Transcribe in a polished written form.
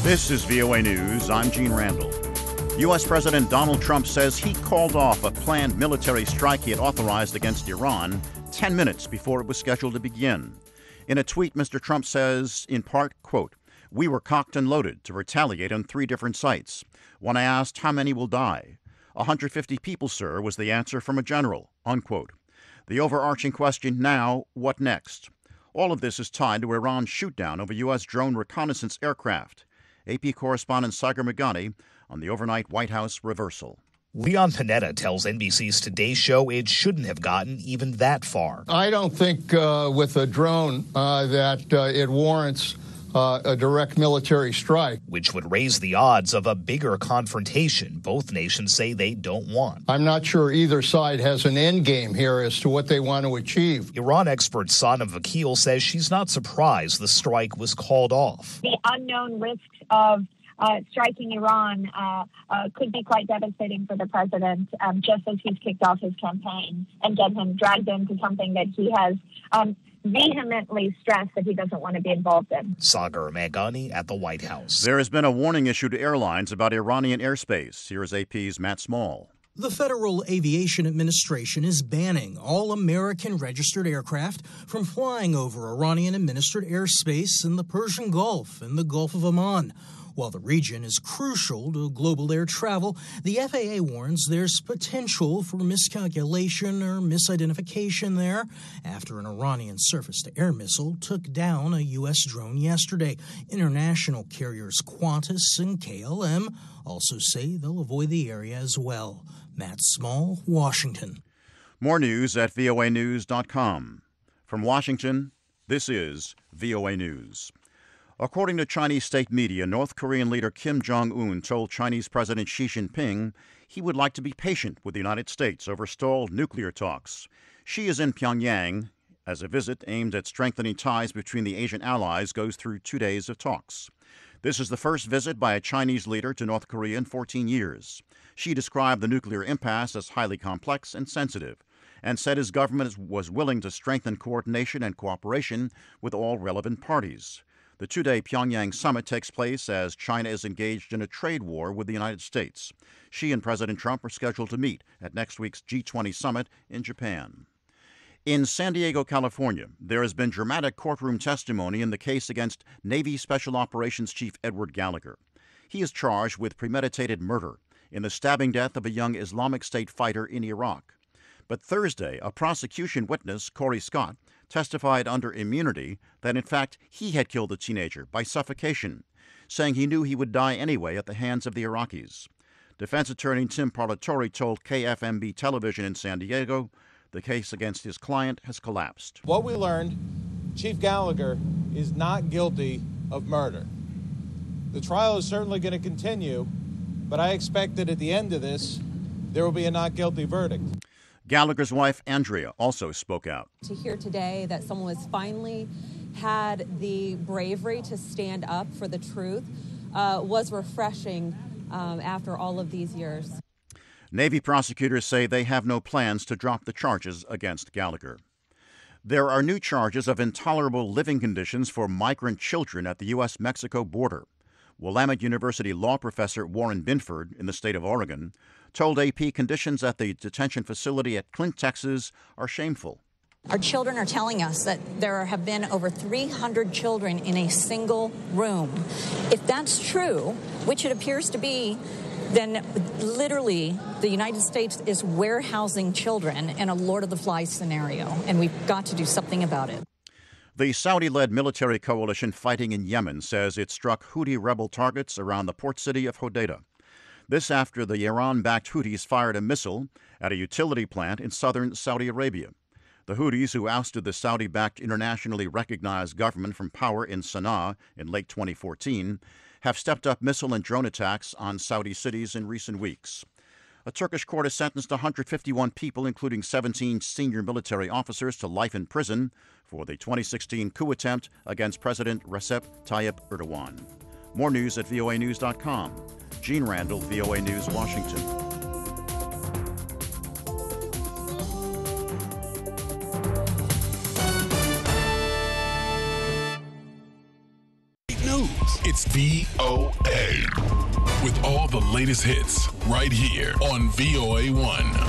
This is VOA News. I'm Gene Randall. U.S. President Donald Trump says he called off a planned military strike he had authorized against Iran 10 minutes before it was scheduled to begin. In a tweet, Mr. Trump says, in part, quote, "We were cocked and loaded to retaliate on 3 different sites. When I asked how many will die, 150 people, sir, was the answer from a general," unquote. The overarching question now, what next? All of this is tied to Iran's shoot-down of a U.S. drone reconnaissance aircraft. AP correspondent Sagar Meghani on the overnight White House reversal. Leon Panetta tells NBC's Today Show it shouldn't have gotten even that far. I don't think with a drone that it warrants a direct military strike. Which would raise the odds of a bigger confrontation both nations say they don't want. I'm not sure either side has an end game here as to what they want to achieve. Iran expert Sana Vakil says she's not surprised the strike was called off. The unknown risks of striking Iran could be quite devastating for the president, just as he's kicked off his campaign and get him dragged into something that he has vehemently stressed that he doesn't want to be involved in. Sagar Meghani at the White House. There has been a warning issued to airlines about Iranian airspace. Here is AP's Matt Small. The Federal Aviation Administration is banning all American-registered aircraft from flying over Iranian-administered airspace in the Persian Gulf and the Gulf of Oman. While the region is crucial to global air travel, the FAA warns there's potential for miscalculation or misidentification there after an Iranian surface-to-air missile took down a U.S. drone yesterday. International carriers Qantas and KLM also say they'll avoid the area as well. Matt Small, Washington. More news at voanews.com. From Washington, this is VOA News. According to Chinese state media, North Korean leader Kim Jong-un told Chinese President Xi Jinping he would like to be patient with the United States over stalled nuclear talks. Xi is in Pyongyang as a visit aimed at strengthening ties between the Asian allies goes through 2 days of talks. This is the first visit by a Chinese leader to North Korea in 14 years. Xi described the nuclear impasse as highly complex and sensitive and said his government was willing to strengthen coordination and cooperation with all relevant parties. The 2-day Pyongyang summit takes place as China is engaged in a trade war with the United States. Xi and President Trump are scheduled to meet at next week's G20 summit in Japan. In San Diego, California, there has been dramatic courtroom testimony in the case against Navy Special Operations Chief Edward Gallagher. He is charged with premeditated murder in the stabbing death of a young Islamic State fighter in Iraq. But Thursday, a prosecution witness, Corey Scott, testified under immunity that in fact he had killed the teenager by suffocation, saying he knew he would die anyway at the hands of the Iraqis. Defense attorney Tim Parlatore told KFMB television in San Diego the case against his client has collapsed. What we learned, Chief Gallagher is not guilty of murder. The trial is certainly going to continue, but I expect that at the end of this, there will be a not guilty verdict. Gallagher's wife, Andrea, also spoke out. To hear today that someone has finally had the bravery to stand up for the truth was refreshing after all of these years. Navy prosecutors say they have no plans to drop the charges against Gallagher. There are new charges of intolerable living conditions for migrant children at the U.S.-Mexico border. Willamette University law professor Warren Binford in the state of Oregon told AP conditions at the detention facility at Clint, Texas are shameful. Our children are telling us that there have been over 300 children in a single room. If that's true, which it appears to be, then literally the United States is warehousing children in a Lord of the Flies scenario, and we've got to do something about it. The Saudi-led military coalition fighting in Yemen says it struck Houthi rebel targets around the port city of Hodeidah. This after the Iran-backed Houthis fired a missile at a utility plant in southern Saudi Arabia. The Houthis, who ousted the Saudi-backed internationally recognized government from power in Sana'a in late 2014, have stepped up missile and drone attacks on Saudi cities in recent weeks. A Turkish court has sentenced 151 people, including 17 senior military officers, to life in prison for the 2016 coup attempt against President Recep Tayyip Erdogan. More news at voanews.com. Gene Randall, VOA News, Washington. News. It's VOA. With all the latest hits right here on VOA1.